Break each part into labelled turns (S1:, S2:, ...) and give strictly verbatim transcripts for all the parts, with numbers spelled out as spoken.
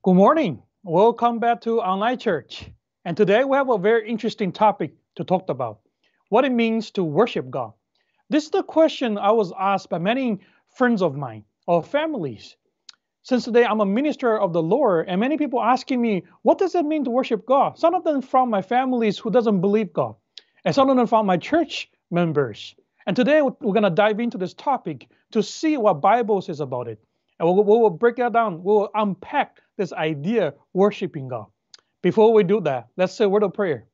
S1: Good morning. Welcome back to Online Church. And today we have a very interesting topic to talk about what it means to worship God. This is the question I was asked by many friends of mine or families. Since today I'm a minister of the Lord, and many people asking me, what does it mean to worship God? Some of them from my families who doesn't believe God, and some of them from my church members. And today we're going to dive into this topic to see what Bible says about it. And we'll, we'll break that down. We'll unpack this idea worshiping God. Before we do that, let's say a word of prayer.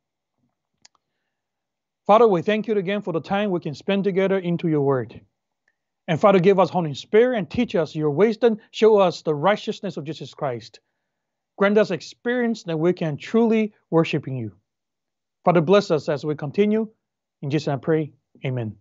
S1: Father, we thank you again for the time we can spend together into your word. And Father, give us Holy Spirit and teach us your wisdom. Show us the righteousness of Jesus Christ. Grant us experience that we can truly worship in you. Father, bless us as we continue. In Jesus' name I pray. Amen.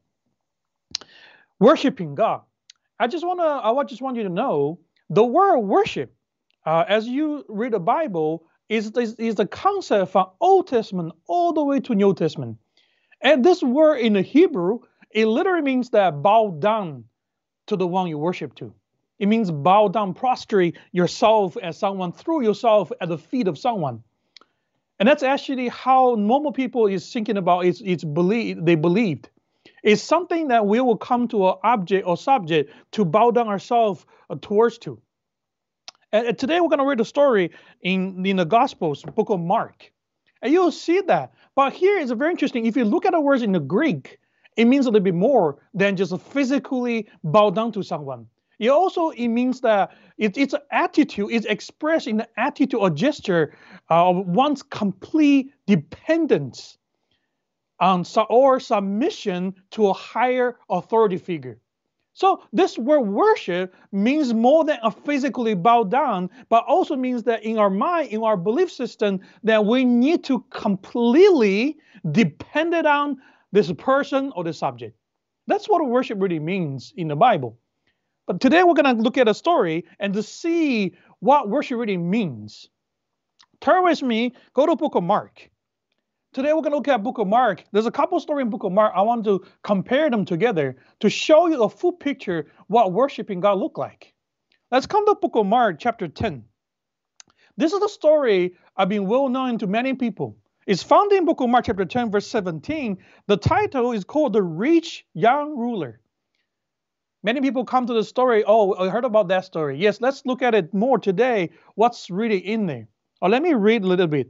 S1: Worshiping God. I just want to. I just want you to know the word worship, uh, as you read the Bible, is is, is the concept from Old Testament all the way to New Testament. And this word in the Hebrew, it literally means that bow down to the one you worship to. It means bow down, prostrate yourself as someone, throw yourself at the feet of someone. And that's actually how normal people is thinking about. It's it's believe they believed. It's something that we will come to an object or subject to bow down ourselves towards to. And today we're going to read a story in, in the Gospels, book of Mark. And you'll see that. But here is very interesting. If you look at the words in the Greek, it means a little bit more than just physically bow down to someone. It also it means that it, it's an attitude, it's expressed in the attitude or gesture uh, of one's complete dependence on or submission to a higher authority figure. So this word worship means more than a physically bow down, but also means that in our mind, in our belief system, that we need to completely depend on this person or the subject. That's what worship really means in the Bible. But today we're going to look at a story and to see what worship really means. Turn with me, go to the book of Mark. Today we're going to look at book of Mark. There's a couple stories in book of Mark. I want to compare them together to show you a full picture what worshiping God look like. Let's come to book of Mark chapter ten. This is a story I've been well known to many people. It's found in book of Mark chapter ten verse seventeen. The title is called The Rich Young Ruler. Many people come to the story, oh, I heard about that story. Yes, let's look at it more today. What's really in there? Or let me read a little bit.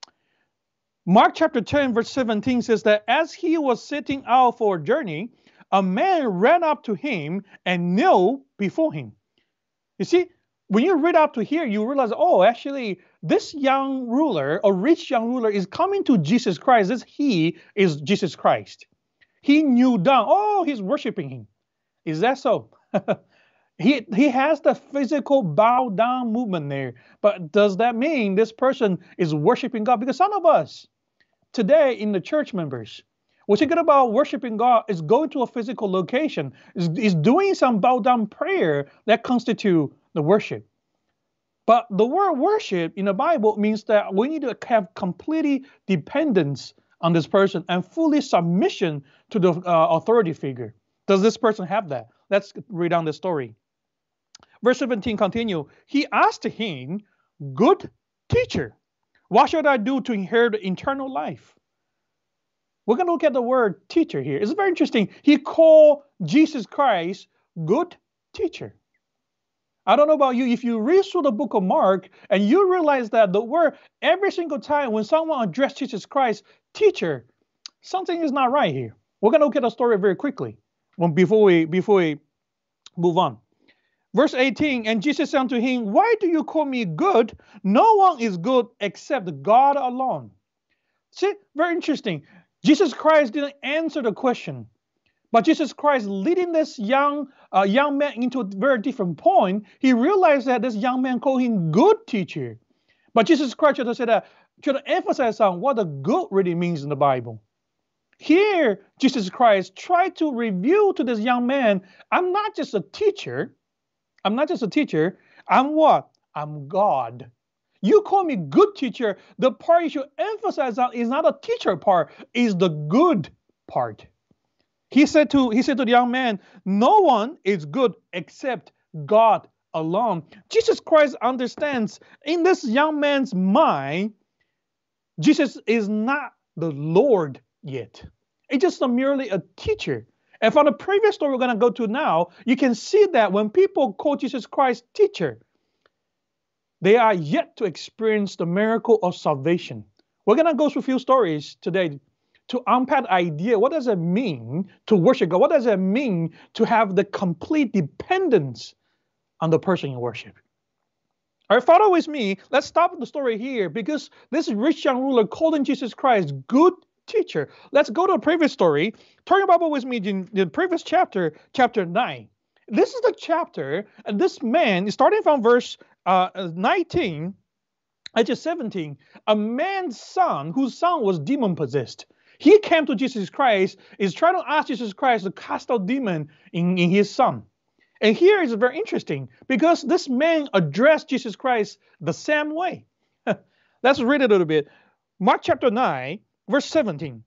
S1: Mark chapter ten verse seventeen says that as he was setting out for a journey, a man ran up to him and knelt before him. You see, when you read up to here, you realize, oh, actually, this young ruler, a rich young ruler, is coming to Jesus Christ. This he is Jesus Christ. He kneeled down. Oh, he's worshiping him. Is that so? he, he has the physical bow down movement there. But does that mean this person is worshiping God? Because some of us, today in the church members, we're thinking about worshiping God is going to a physical location, is, is doing some bow down prayer that constitute the worship. But the word worship in the Bible means that we need to have complete dependence on this person and fully submission to the uh, authority figure. Does this person have that? Let's read on the story. Verse seventeen continue. He asked him, good teacher, what should I do to inherit eternal life? We're going to look at the word teacher here. It's very interesting. He called Jesus Christ good teacher. I don't know about you. If you read through the book of Mark and you realize that the word every single time when someone addressed Jesus Christ, teacher, something is not right here. We're going to look at the story very quickly when, before, we, before we move on. Verse eighteen, and Jesus said unto him, why do you call me good? No one is good except God alone. See, very interesting. Jesus Christ didn't answer the question. But Jesus Christ leading this young uh, young man into a very different point. He realized that this young man called him good teacher. But Jesus Christ tried to say that, tried to emphasize on what the good really means in the Bible. Here, Jesus Christ tried to reveal to this young man, I'm not just a teacher. I'm not just a teacher. I'm what? I'm God. You call me good teacher. The part you should emphasize on is not a teacher part, is the good part. He said to he said to the young man, no one is good except God alone. Jesus Christ understands in this young man's mind, Jesus is not the Lord yet. It's just a, merely a teacher. And from the previous story we're going to go to now, you can see that when people call Jesus Christ teacher, they are yet to experience the miracle of salvation. We're going to go through a few stories today to unpack the idea. What does it mean to worship God? What does it mean to have the complete dependence on the person you worship? All right, follow with me. Let's stop the story here because this rich young ruler calling Jesus Christ good teacher. Let's go to the previous story. Turn your Bible with me in the previous chapter, chapter nine. This is the chapter, and this man, starting from verse uh, nineteen, actually seventeen, a man's son, whose son was demon-possessed. He came to Jesus Christ, is trying to ask Jesus Christ to cast out demon in, in his son. And here is very interesting because this man addressed Jesus Christ the same way. Let's read it a little bit. Mark chapter nine, verse seventeen.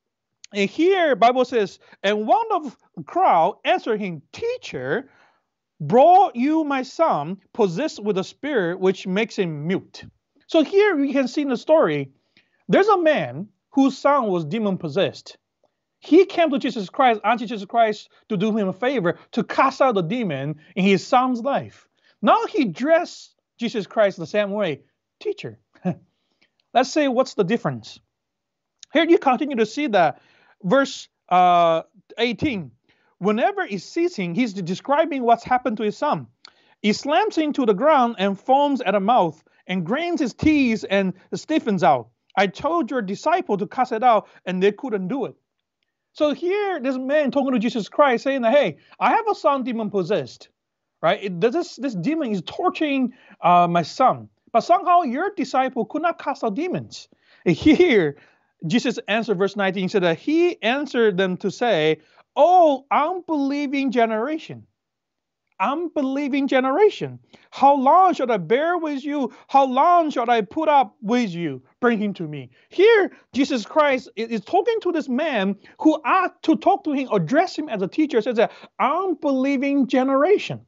S1: And here Bible says, and one of the crowd answered him, Teacher, brought you my son possessed with a spirit which makes him mute. So here we can see in the story, there's a man whose son was demon possessed. He came to Jesus Christ, asked Jesus Christ to do him a favor, to cast out the demon in his son's life. Now he dressed Jesus Christ the same way. Teacher. Let's say, what's the difference? Here you continue to see that. Verse uh, eighteen. Whenever he sees him, he's describing what's happened to his son. He slams him to the ground and foams at the mouth and grinds his teeth and stiffens out. I told your disciple to cast it out, and they couldn't do it. So here, this man talking to Jesus Christ saying that, hey, I have a son demon possessed, right? It, this, this demon is torturing uh, my son. But somehow your disciple could not cast out demons. And here, Jesus answered verse nineteen, he said that he answered them to say, oh, unbelieving generation. Unbelieving generation. How long shall I bear with you? How long shall I put up with you? Bring him to me. Here, Jesus Christ is talking to this man who ought to talk to him, address him as a teacher, says that unbelieving generation.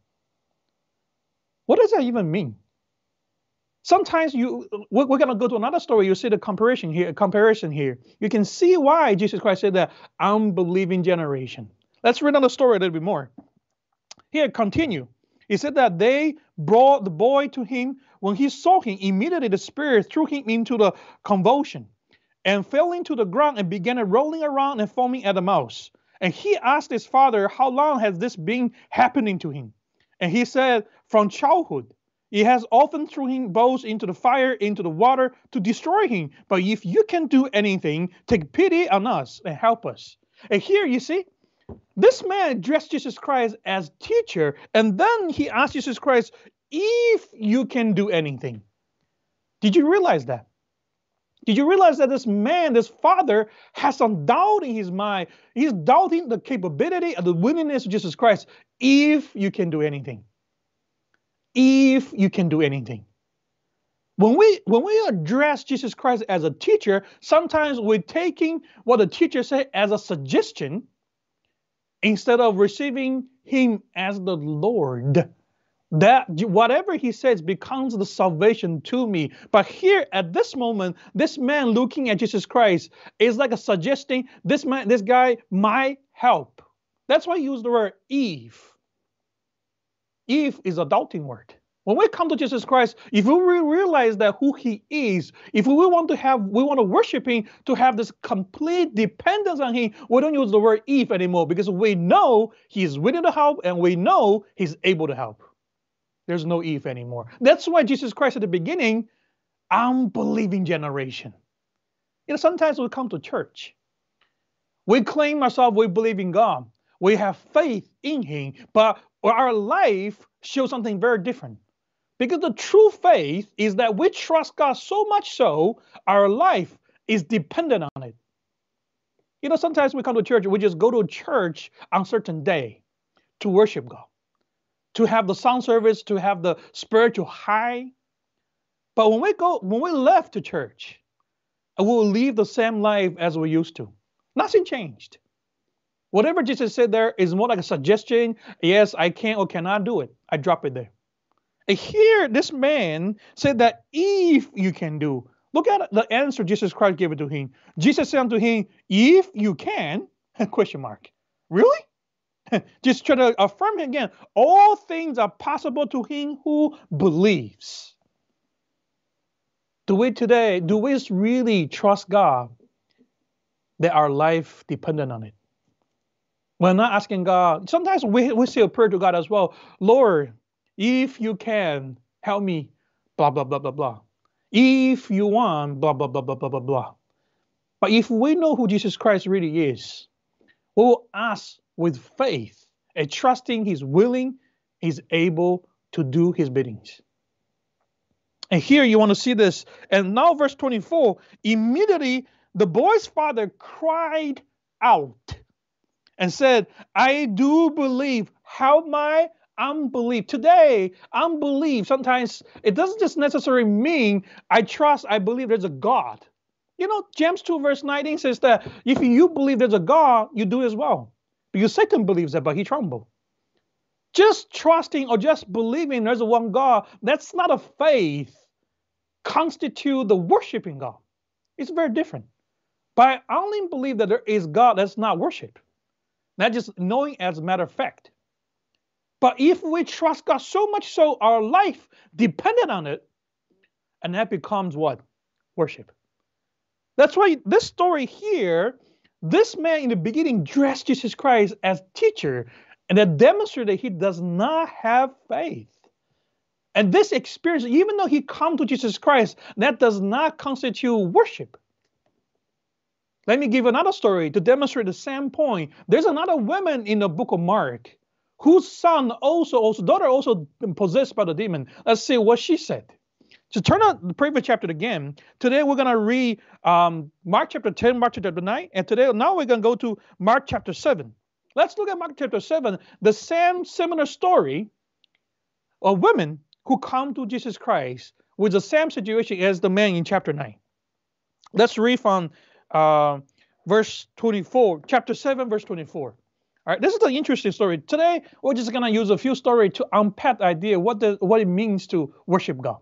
S1: What does that even mean? Sometimes you, we're, we're going to go to another story. You see the comparison here. Comparison here. You can see why Jesus Christ said that unbelieving generation. Let's read another story a little bit more. Here, continue. He said that they brought the boy to him. When he saw him, immediately the spirit threw him into the convulsion and fell into the ground and began rolling around and foaming at the mouth. And he asked his father, how long has this been happening to him? And he said, from childhood. He has often thrown him both into the fire, into the water to destroy him. But if you can do anything, take pity on us and help us. And here you see, this man addressed Jesus Christ as teacher, and then he asked Jesus Christ, if you can do anything. Did you realize that? Did you realize that this man, this father, has some doubt in his mind? He's doubting the capability and the willingness of Jesus Christ, if you can do anything. If you can do anything. When we, when we address Jesus Christ as a teacher, sometimes we're taking what the teacher said as a suggestion instead of receiving him as the Lord. That whatever he says becomes the salvation to me. But here at this moment, this man looking at Jesus Christ is like a suggesting this man, this guy might help. That's why he used the word if. If is a doubting word. When we come to Jesus Christ, if we realize that who he is, if we want to have, we want to worship him, to have this complete dependence on him, we don't use the word if anymore because we know he's willing to help and we know he's able to help. There's no if anymore. That's why Jesus Christ at the beginning, unbelieving generation. You know, sometimes we come to church. We claim ourselves, we believe in God. We have faith in him, but our life shows something very different. Because the true faith is that we trust God so much so, our life is dependent on it. You know, sometimes we come to church, we just go to church on a certain day to worship God, to have the sound service, to have the spiritual high. But when we go, when we left the church, we'll live the same life as we used to. Nothing changed. Whatever Jesus said there is more like a suggestion. Yes, I can or cannot do it. I drop it there. And here, this man said that if you can do, look at the answer Jesus Christ gave it to him. Jesus said unto him, if you can, question mark. Really? Just try to affirm him again. All things are possible to him who believes. Do we today, do we really trust God that our life dependent on it? We're not asking God. Sometimes we, we say a prayer to God as well. Lord, if you can, help me, blah, blah, blah, blah, blah. If you want, blah, blah, blah, blah, blah, blah, blah. But if we know who Jesus Christ really is, we will ask with faith and trusting He's willing, He's able to do His biddings. And here you want to see this. And now verse twenty-four, immediately the boy's father cried out and said, I do believe. Help my unbelief. Today, unbelief, sometimes it doesn't just necessarily mean I trust, I believe there's a God. You know, James two verse nineteen says that if you believe there's a God, you do as well. Because Satan believes that, but he trembles. Just trusting or just believing there's a one God, that's not a faith constitute the worshiping God. It's very different. But I only believe that there is God, that's not worship. Not just knowing as a matter of fact. But if we trust God so much so our life dependent on it, and that becomes what? Worship. That's why this story here, this man in the beginning dressed Jesus Christ as teacher, and that demonstrated he does not have faith. And this experience, even though he come to Jesus Christ, that does not constitute worship. Let me give another story to demonstrate the same point. There's another woman in the book of Mark whose son also, also daughter also possessed by the demon. Let's see what she said. So turn on the previous chapter again. Today we're going to read um, Mark chapter ten, Mark chapter nine, and today now we're going to go to Mark chapter seven. Let's look at Mark chapter seven, the same similar story of women who come to Jesus Christ with the same situation as the man in chapter nine. Let's read from uh, verse twenty-four, chapter seven, verse twenty-four. All right, this is an interesting story. Today, we're just going to use a few stories to unpack the idea what the, what it means to worship God.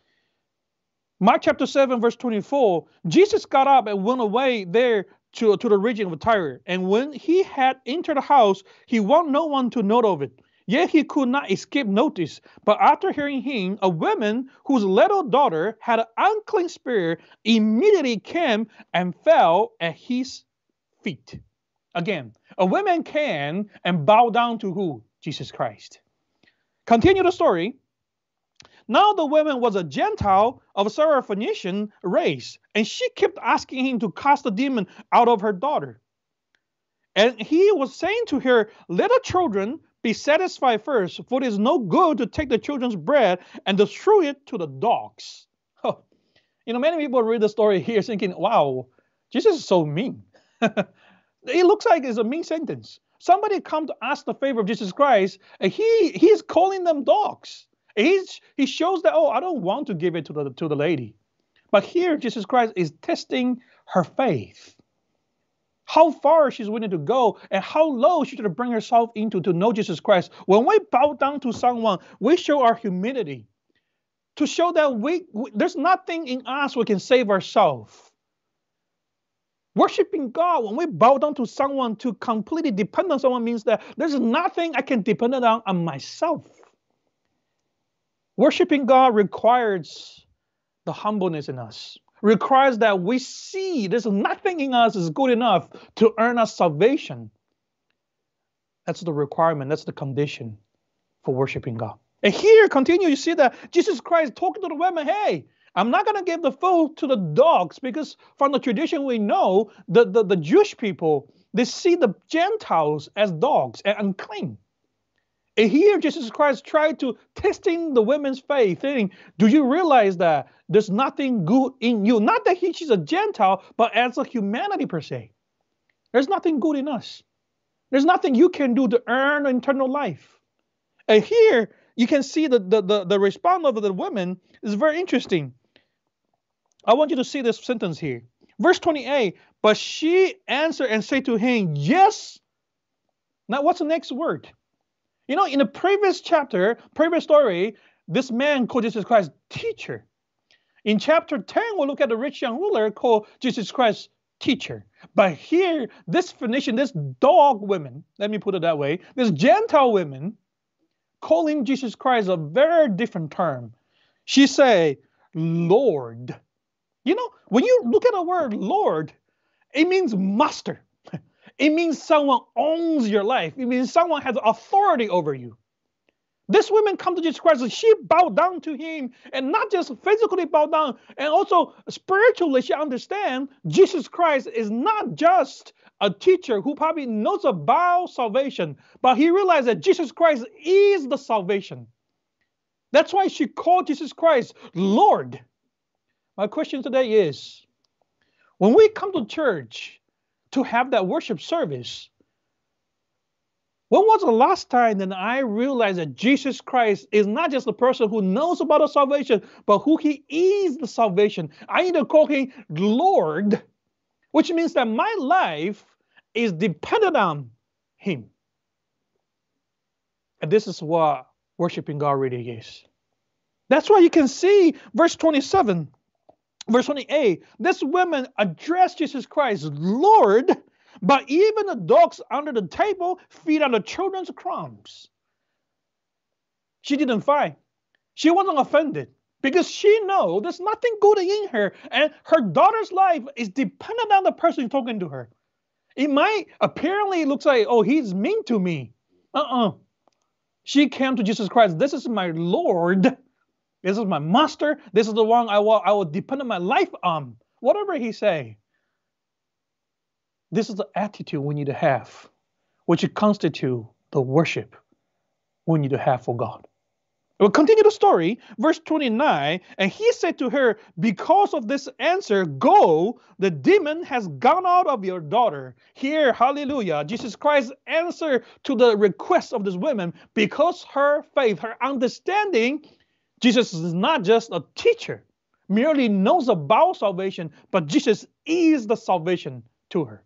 S1: Mark chapter seven, verse twenty-four, Jesus got up and went away there to, to the region of Tyre. And when he had entered the house, he wanted no one to know of it. Yet he could not escape notice. But after hearing him, a woman whose little daughter had an unclean spirit immediately came and fell at his feet. Again, a woman came and bowed down to who? Jesus Christ. Continue the story. Now the woman was a Gentile of a Syrophoenician race, and she kept asking him to cast the demon out of her daughter. And he was saying to her, little children, be satisfied first, for it is no good to take the children's bread and distribute it to the dogs. Oh, you know, many people read the story here thinking, wow, Jesus is so mean. It looks like it's a mean sentence. Somebody come to ask the favor of Jesus Christ, and he he's calling them dogs. He's, he shows that, oh, I don't want to give it to the, to the lady. But here, Jesus Christ is testing her faith. How far she's willing to go and how low she should bring herself into to know Jesus Christ. When we bow down to someone, we show our humility to show that we, we there's nothing in us we can save ourselves. Worshiping God, when we bow down to someone to completely depend on someone means that there's nothing I can depend on on myself. Worshiping God requires the humbleness in us. Requires that we see there's nothing in us is good enough to earn us salvation. That's the requirement. That's the condition for worshiping God. And here, continue, you see that Jesus Christ talking to the women, hey, I'm not going to give the food to the dogs because from the tradition we know, the, the, the Jewish people, they see the Gentiles as dogs and unclean. And here Jesus Christ tried to testing the women's faith, saying, do you realize that there's nothing good in you? Not that he, she's a Gentile, but as a humanity per se. There's nothing good in us. There's nothing you can do to earn eternal life. And here you can see the, the, the, the response of the women is very interesting. I want you to see this sentence here. Verse twenty-eight, but she answered and said to him, yes. Now what's the next word? You know, in the previous chapter, previous story, this man called Jesus Christ teacher. In chapter ten, we'll look at the rich young ruler called Jesus Christ teacher. But here, this Phoenician, this dog women, let me put it that way, this Gentile women, calling Jesus Christ a very different term. She say, Lord. You know, when you look at the word Lord, it means master. It means someone owns your life. It means someone has authority over you. This woman come to Jesus Christ and she bowed down to him, and not just physically bowed down, and also spiritually she understands Jesus Christ is not just a teacher who probably knows about salvation, but he realized that Jesus Christ is the salvation. That's why she called Jesus Christ Lord. My question today is, when we come to church to have that worship service, when was the last time that I realized that Jesus Christ is not just the person who knows about the salvation, but who he is the salvation? I need to call him Lord, which means that my life is dependent on him. And this is what worshiping God really is. That's why you can see verse twenty-seven, verse twenty-eight, this woman addressed Jesus Christ, Lord, but even the dogs under the table feed on the children's crumbs. She didn't fight. She wasn't offended because she knows there's nothing good in her, and her daughter's life is dependent on the person talking to her. It might apparently looks like, oh, he's mean to me. Uh-uh. She came to Jesus Christ. This is my Lord. This is my master. This is the one I will, I will depend on my life on. Whatever he say. This is the attitude we need to have, which constitute the worship we need to have for God. We'll continue the story, verse twenty-nine, and he said to her, because of this answer, go, the demon has gone out of your daughter. Here, hallelujah, Jesus Christ answered to the request of this woman, because her faith, her understanding, Jesus is not just a teacher, merely knows about salvation, but Jesus is the salvation to her.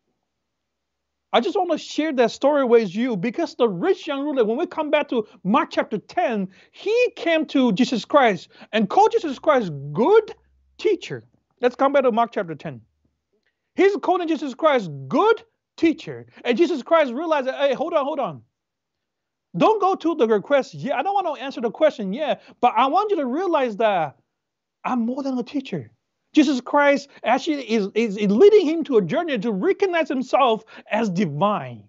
S1: I just want to share that story with you because the rich young ruler, when we come back to Mark chapter ten, he came to Jesus Christ and called Jesus Christ good teacher. Let's come back to Mark chapter ten. He's calling Jesus Christ good teacher. And Jesus Christ realized that, hey, hold on, hold on. Don't go to the request yet. I don't want to answer the question yet, but I want you to realize that I'm more than a teacher. Jesus Christ actually is, is, is leading him to a journey to recognize himself as divine.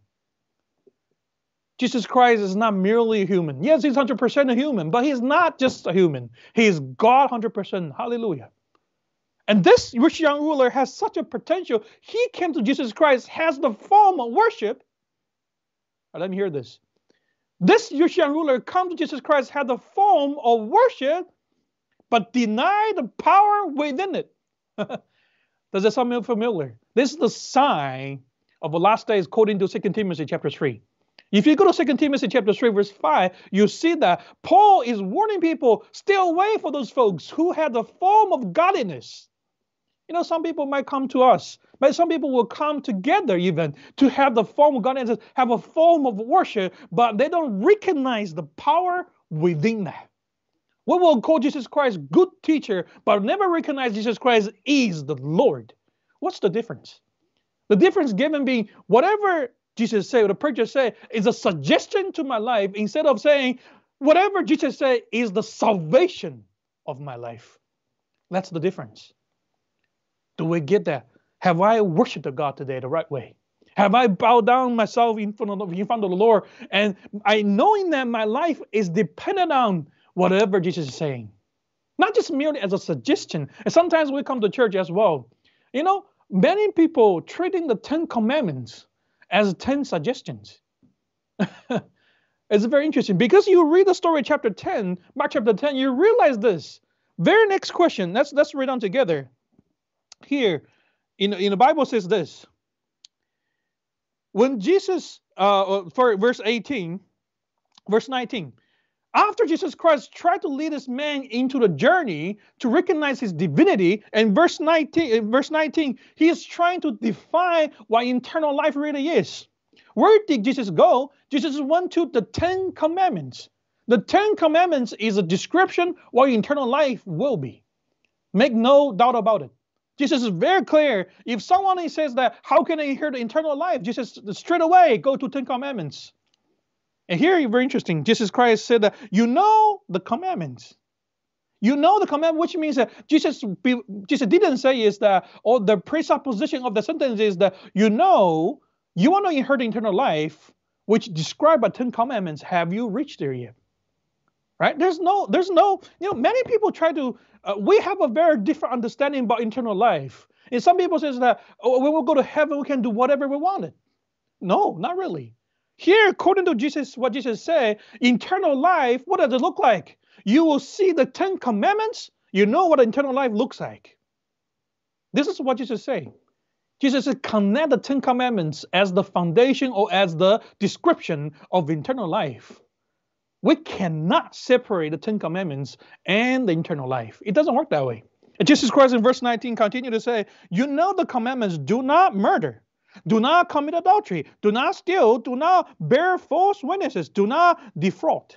S1: Jesus Christ is not merely a human. Yes, he's one hundred percent a human, but he's not just a human. He is God one hundred percent. Hallelujah. And this rich young ruler has such a potential. He came to Jesus Christ, has the form of worship. Now, let me hear this. This rich young ruler come to Jesus Christ, had the form of worship, but deny the power within it. Does that sound familiar? This is the sign of the last days according to Second Timothy chapter three. If you go to Second Timothy chapter three, verse five, you see that Paul is warning people, stay away from those folks who have the form of godliness. You know, some people might come to us, but some people will come together even to have the form of godliness, have a form of worship, but they don't recognize the power within that. We will call Jesus Christ good teacher, but never recognize Jesus Christ is the Lord. What's the difference? The difference given being whatever Jesus said, or the preacher said, is a suggestion to my life instead of saying whatever Jesus said is the salvation of my life. That's the difference. Do we get that? Have I worshiped the God today the right way? Have I bowed down myself in front of, in front of the Lord, and I knowing that my life is dependent on whatever Jesus is saying, not just merely as a suggestion. And sometimes we come to church as well. You know, many people treating the Ten Commandments as ten suggestions. It's very interesting because you read the story, chapter ten, Mark chapter ten, you realize this. Very next question. Let's let's read on together. Here, in in the Bible says this. When Jesus, uh, for verse eighteen, verse nineteen. After Jesus Christ tried to lead this man into the journey to recognize his divinity, and verse nineteen, in verse nineteen, he is trying to define what eternal life really is. Where did Jesus go? Jesus went to the Ten Commandments. The Ten Commandments is a description what eternal life will be. Make no doubt about it. Jesus is very clear. If someone says that, how can I inherit eternal life? Jesus straight away go to Ten Commandments. And here, very interesting. Jesus Christ said that you know the commandments. You know the commandment, which means that Jesus, Jesus didn't say is that, or the presupposition of the sentence is that you know, you want to inherit eternal life, which described by Ten Commandments. Have you reached there yet? Right? There's no, there's no, you know, many people try to, uh, we have a very different understanding about eternal life. And some people say that, oh, when we go to heaven, we can do whatever we wanted. No, not really. Here, according to Jesus, what Jesus said, eternal life, what does it look like? You will see the Ten Commandments, you know what eternal life looks like. This is what Jesus said. Jesus said, connect the Ten Commandments as the foundation or as the description of eternal life. We cannot separate the Ten Commandments and the eternal life. It doesn't work that way. And Jesus Christ in verse nineteen continued to say, you know the commandments, do not murder. Do not commit adultery. Do not steal. Do not bear false witnesses. Do not defraud.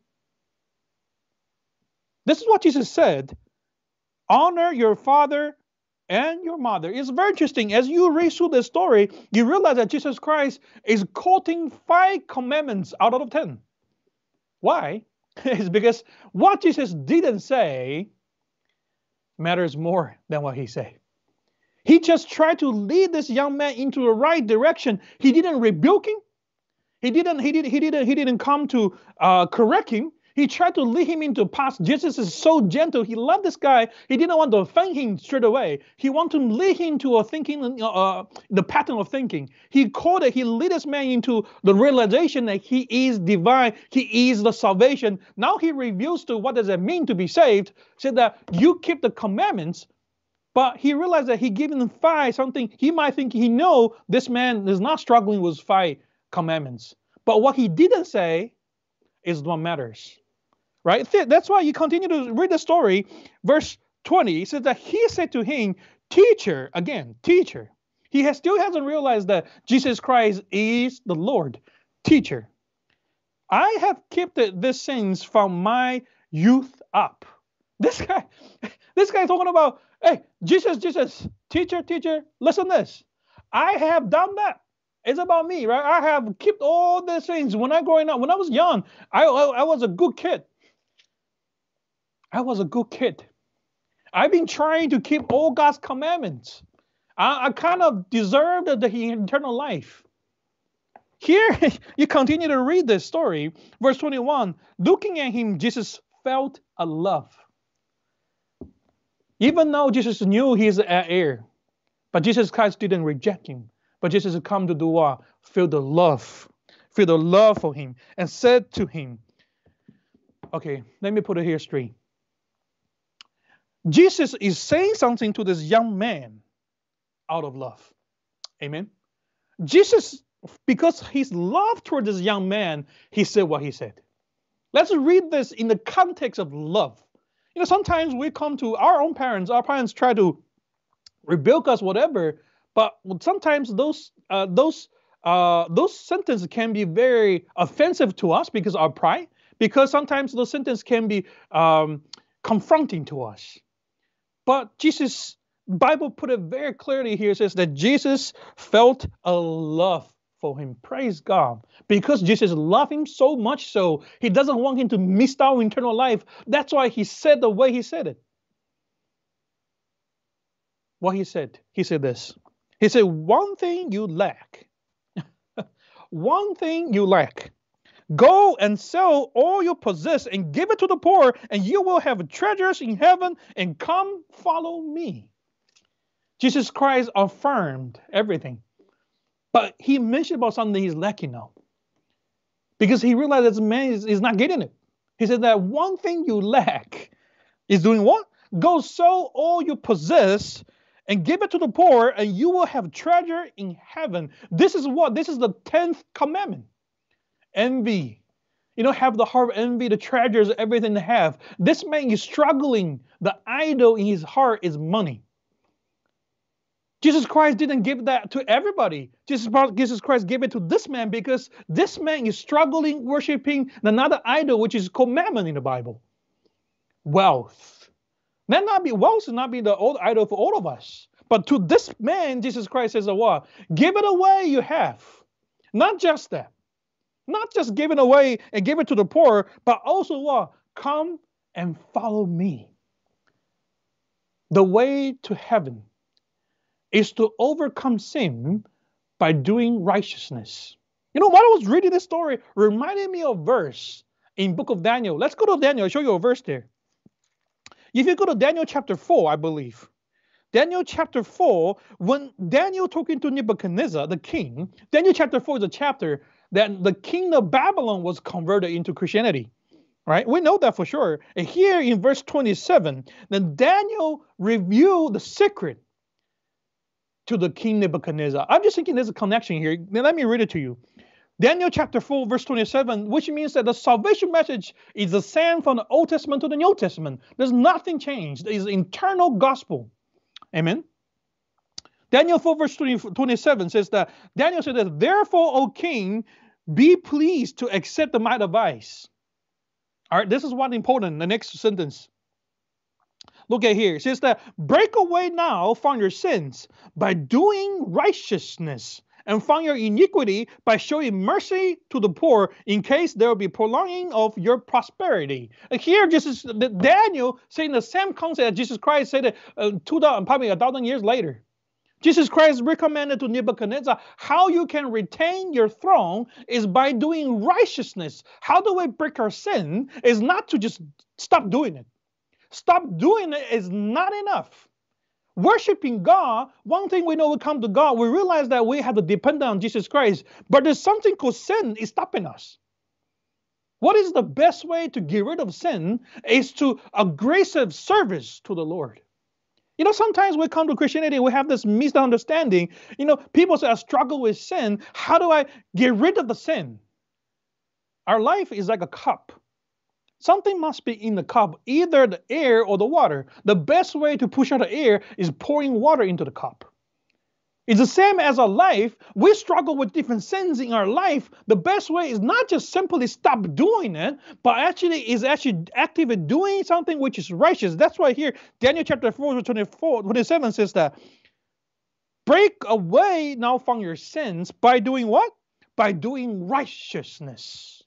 S1: This is what Jesus said. Honor your father and your mother. It's very interesting. As you read through the story, you realize that Jesus Christ is quoting five commandments out of ten. Why? It's because what Jesus didn't say matters more than what he said. He just tried to lead this young man into the right direction. He didn't rebuke him. He didn't, he didn't, he didn't, he didn't come to uh, correct him. He tried to lead him into path. Jesus is so gentle. He loved this guy. He didn't want to offend him straight away. He wanted to lead him to a thinking, uh, the pattern of thinking. He called it, he led this man into the realization that he is divine. He is the salvation. Now he reveals to what does it mean to be saved. Said that you keep the commandments, but he realized that he given him five something. He might think he know this man is not struggling with five commandments. But what he didn't say is what matters. Right? That's why you continue to read the story. Verse twenty, it says that he said to him, teacher, again, teacher. He has, still hasn't realized that Jesus Christ is the Lord. Teacher, I have kept these things from my youth up. This guy, this guy talking about, hey, Jesus, Jesus, teacher, teacher, listen to this. I have done that. It's about me, right? I have kept all these things. When I growing up, when I was young, I, I, I was a good kid. I was a good kid. I've been trying to keep all God's commandments. I, I kind of deserved the eternal life. Here, you continue to read this story. Verse twenty-one, looking at him, Jesus felt a love. Even though Jesus knew he's an heir, but Jesus Christ didn't reject him. But Jesus had come to do what? Feel the love. Feel the love for him. And said to him, okay, let me put it here straight. Jesus is saying something to this young man out of love. Amen. Jesus, because his love toward this young man, he said what he said. Let's read this in the context of love. You know, sometimes we come to our own parents, our parents try to rebuke us, whatever, but sometimes those uh, those uh, those sentences can be very offensive to us because of our pride, because sometimes those sentences can be um, confronting to us. But Jesus, Bible put it very clearly here, says that Jesus felt a love for him. Praise God. Because Jesus loved him so much so, he doesn't want him to miss out on eternal life. That's why he said the way he said it. What he said, he said this. He said, one thing you lack. One thing you lack. Go and sell all you possess and give it to the poor, and you will have treasures in heaven, and come follow me. Jesus Christ affirmed everything. But he mentioned about something he's lacking now. Because he realized that man is, is not getting it. He said that one thing you lack is doing what? Go sell all you possess and give it to the poor, and you will have treasure in heaven. This is what? This is the tenth commandment. Envy. You know, have the heart of envy, the treasures, everything they have. This man is struggling. The idol in his heart is money. Jesus Christ didn't give that to everybody. Jesus, Jesus Christ gave it to this man because this man is struggling worshiping another idol, which is called mammon in the Bible. Wealth. That not be wealth should not be the old idol for all of us. But to this man, Jesus Christ says, what? Give it away you have. Not just that. Not just give it away and give it to the poor, but also what? Come and follow me. The way to heaven is to overcome sin by doing righteousness. You know, while I was reading this story, reminded me of a verse in book of Daniel. Let's go to Daniel. I'll show you a verse there. If you go to Daniel chapter four, I believe. Daniel chapter four, when Daniel talking to Nebuchadnezzar, the king, Daniel chapter four is a chapter that the king of Babylon was converted into Christianity. Right? We know that for sure. And here in verse twenty-seven, then Daniel revealed the secret to the king Nebuchadnezzar. I'm just thinking there's a connection here. Now let me read it to you. Daniel chapter four, verse twenty-seven, which means that the salvation message is the same from the Old Testament to the New Testament. There's nothing changed. It's internal gospel. Amen. Daniel four, verse twenty-seven says that, Daniel said that, therefore, O king, be pleased to accept my advice. All right, this is what's important. The next sentence. Look at here. It says that, break away now from your sins by doing righteousness, and from your iniquity by showing mercy to the poor, in case there will be prolonging of your prosperity. And here, just Daniel saying the same concept that Jesus Christ said uh, two thousand, probably a thousand years later. Jesus Christ recommended to Nebuchadnezzar how you can retain your throne is by doing righteousness. How do we break our sin? Is not to just stop doing it. Stop doing it is not enough. Worshiping God, one thing we know we come to God, we realize that we have to depend on Jesus Christ. But there's something called sin is stopping us. What is the best way to get rid of sin is to aggressive service to the Lord. You know, sometimes we come to Christianity, we have this misunderstanding. You know, people say, I struggle with sin. How do I get rid of the sin? Our life is like a cup. Something must be in the cup, either the air or the water. The best way to push out the air is pouring water into the cup. It's the same as our life. We struggle with different sins in our life. The best way is not just simply stop doing it, but actually is actually actively doing something which is righteous. That's why here, Daniel chapter four, twenty-four, twenty-seven says that, break away now from your sins by doing what? By doing righteousness.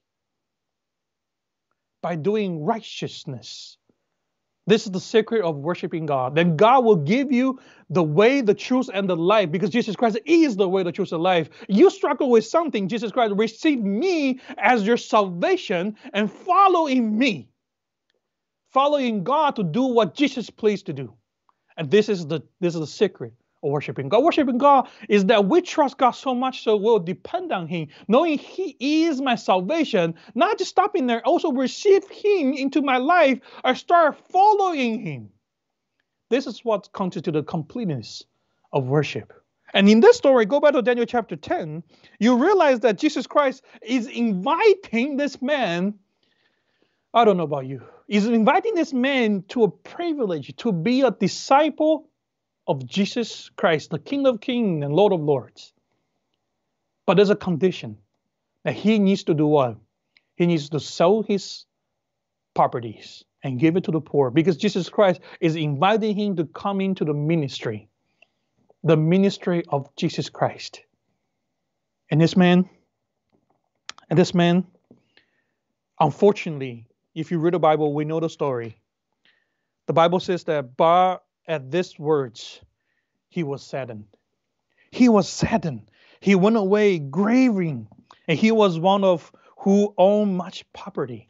S1: By doing righteousness. This is the secret of worshiping God. Then God will give you the way, the truth, and the life, because Jesus Christ is the way, the truth, and life. You struggle with something, Jesus Christ, receive me as your salvation and follow in me. Following God to do what Jesus pleased to do. And this is the this is the secret of worshiping God. Worshiping God is that we trust God so much so we'll depend on Him, knowing He is my salvation, not just stopping there, also receive Him into my life or start following Him. This is what constitutes the completeness of worship. And in this story, go back to Daniel chapter ten, you realize that Jesus Christ is inviting this man, I don't know about you, is inviting this man to a privilege to be a disciple of Jesus Christ, the King of Kings and Lord of Lords. But there's a condition that he needs to do what? He needs to sell his properties and give it to the poor, because Jesus Christ is inviting him to come into the ministry, the ministry of Jesus Christ. And this man, and this man, unfortunately, if you read the Bible, we know the story. The Bible says that but at these words, he was saddened. He was saddened. He went away grieving, and he was one of who owned much property.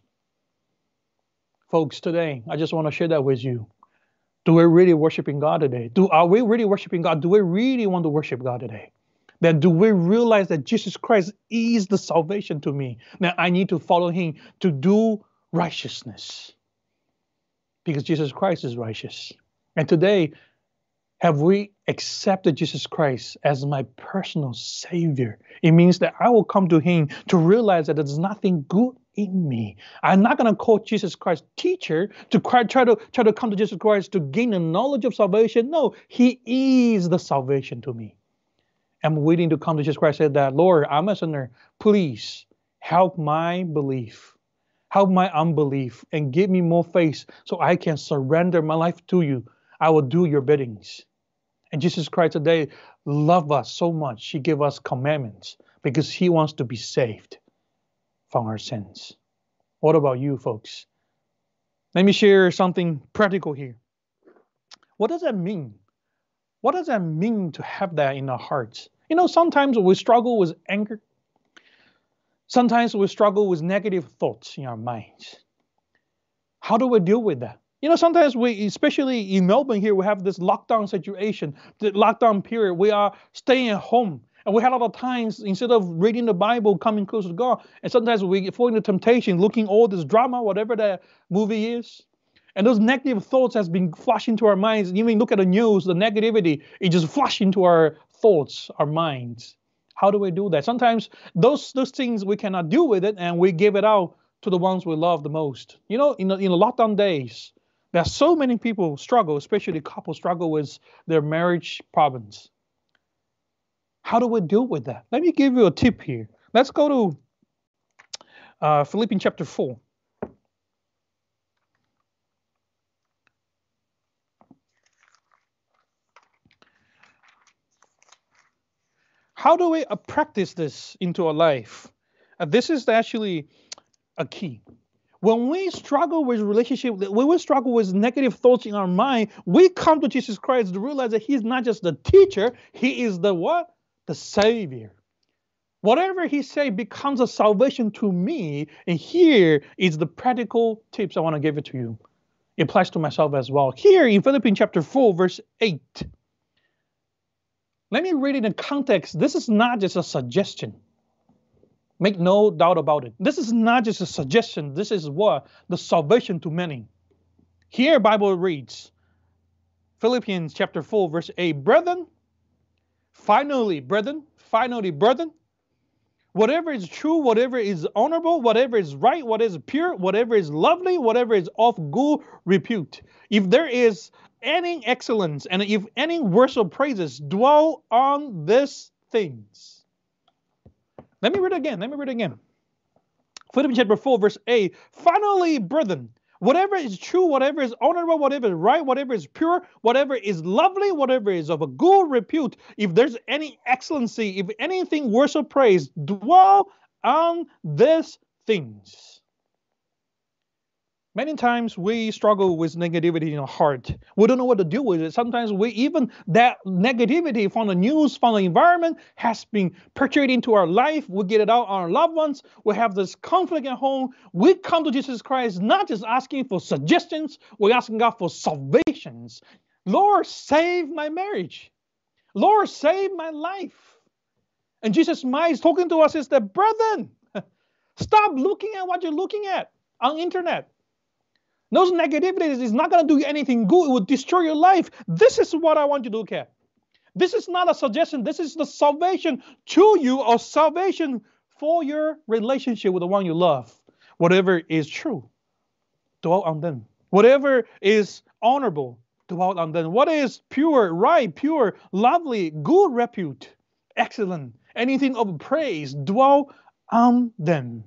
S1: Folks, today, I just want to share that with you. Do we really worshiping God today? Do Are we really worshiping God? Do we really want to worship God today? Then do we realize that Jesus Christ is the salvation to me? Now I need to follow Him to do righteousness, because Jesus Christ is righteous. And today, have we accepted Jesus Christ as my personal Savior? It means that I will come to Him to realize that there's nothing good in me. I'm not going to call Jesus Christ teacher to try, try to try to come to Jesus Christ to gain the knowledge of salvation. No, he is the salvation to me. I'm willing to come to Jesus Christ and say that, Lord, I'm a sinner. Please help my belief. Help my unbelief and give me more faith so I can surrender my life to you. I will do your biddings. And Jesus Christ today loved us so much. He gave us commandments because he wants to be saved from our sins. What about you, folks? Let me share something practical here. What does that mean? What does that mean to have that in our hearts? You know, sometimes we struggle with anger. Sometimes we struggle with negative thoughts in our minds. How do we deal with that? You know, sometimes we, especially in Melbourne here, we have this lockdown situation, the lockdown period. We are staying at home. And we had a lot of times, instead of reading the Bible, coming closer to God, and sometimes we fall into temptation, looking all this drama, whatever that movie is. And those negative thoughts has been flashed into our minds. Even look at the news, the negativity, it just flashed into our thoughts, our minds. How do we do that? Sometimes those those things we cannot deal with it, and we give it out to the ones we love the most. You know, in the, in the lockdown days, there are so many people struggle, especially couples struggle with their marriage problems. How do we deal with that? Let me give you a tip here. Let's go to uh, Philippians chapter four. How do we uh, practice this into our life? Uh, this is actually a key. When we struggle with relationship, when we struggle with negative thoughts in our mind, we come to Jesus Christ to realize that he's not just the teacher, he is the what? The Savior. Whatever he say becomes a salvation to me, and here is the practical tips I want to give it to you. It applies to myself as well. Here in Philippians chapter four, verse eight. Let me read it in context. This is not just a suggestion. Make no doubt about it. This is not just a suggestion. This is what? The salvation to many. Here Bible reads, Philippians chapter four, verse eight. Brethren, finally, brethren, finally, brethren, whatever is true, whatever is honorable, whatever is right, whatever is pure, whatever is lovely, whatever is of good repute. If there is any excellence and if any words of praises, dwell on these things. Let me read it again. Let me read it again. Philippians chapter four, verse eight. Finally, brethren, whatever is true, whatever is honorable, whatever is right, whatever is pure, whatever is lovely, whatever is of a good repute, if there's any excellency, if anything worth of praise, dwell on these things. Many times we struggle with negativity in our heart. We don't know what to do with it. Sometimes we even, that negativity from the news, from the environment has been perpetuated into our life. We get it out on our loved ones. We have this conflict at home. We come to Jesus Christ not just asking for suggestions. We're asking God for salvations. Lord, save my marriage. Lord, save my life. And Jesus' mind is talking to us is that, brethren, stop looking at what you're looking at on internet. Those negativities is not going to do you anything good. It will destroy your life. This is what I want you to look at. This is not a suggestion. This is the salvation to you or salvation for your relationship with the one you love. Whatever is true, dwell on them. Whatever is honorable, dwell on them. What is pure, right, pure, lovely, good repute, excellent, anything of praise, dwell on them.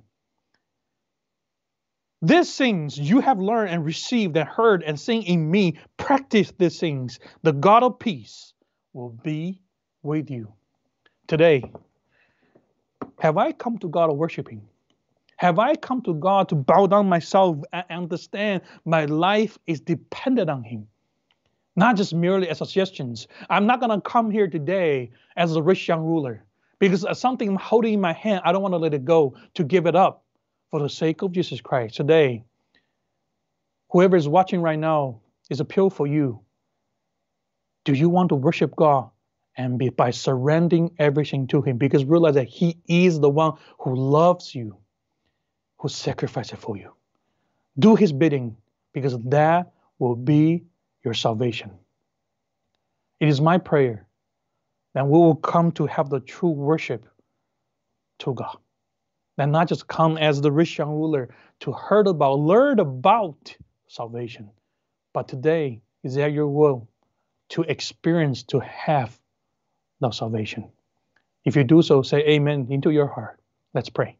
S1: These things you have learned and received and heard and seen in me, practice these things. The God of peace will be with you. Today, have I come to God worshiping? Have I come to God to bow down myself and understand my life is dependent on Him? Not just merely as suggestions. I'm not going to come here today as a rich young ruler because something I'm holding in my hand, I don't want to let it go, to give it up. For the sake of Jesus Christ, today, whoever is watching right now is appeal for you. Do you want to worship God and be by surrendering everything to Him? Because realize that He is the one who loves you, who sacrificed it for you. Do His bidding because that will be your salvation. It is my prayer that we will come to have the true worship to God. and not just come as the rich young ruler to heard about, learn about salvation. But today, is that your will to experience, to have the salvation? If you do so, say amen into your heart. Let's pray.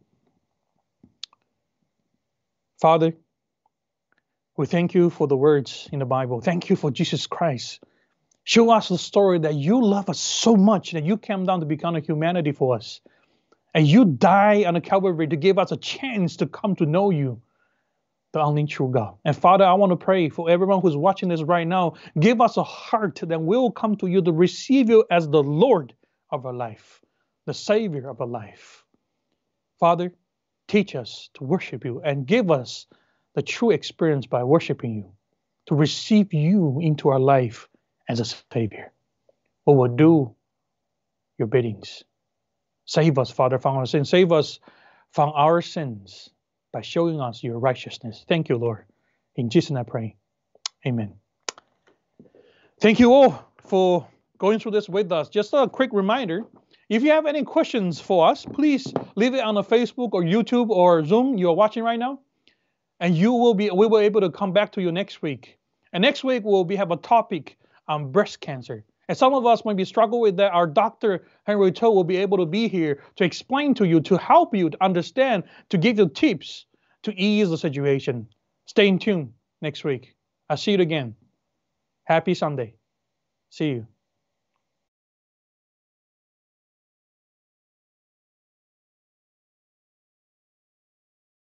S1: Father, we thank you for the words in the Bible. Thank you for Jesus Christ. Show us the story that you love us so much that you came down to become a humanity for us. And you died on the Calvary to give us a chance to come to know you, the only true God. And Father, I want to pray for everyone who's watching this right now. Give us a heart that will come to you to receive you as the Lord of our life, the Savior of our life. Father, teach us to worship you and give us the true experience by worshiping you, to receive you into our life as a Savior. We will do your biddings. Save us, Father, from our sins. Save us from our sins by showing us your righteousness. Thank you, Lord. In Jesus' name I pray. Amen. Thank you all for going through this with us. Just a quick reminder, if you have any questions for us, please leave it on the Facebook or YouTube or Zoom you're watching right now. And you will be, we will be able to come back to you next week. And next week we'll be have a topic on breast cancer. And some of us might be struggling with that. Our doctor, Henry To, will be able to be here to explain to you, to help you to understand, to give you tips to ease the situation. Stay in tune next week. I'll see you again. Happy Sunday. See you.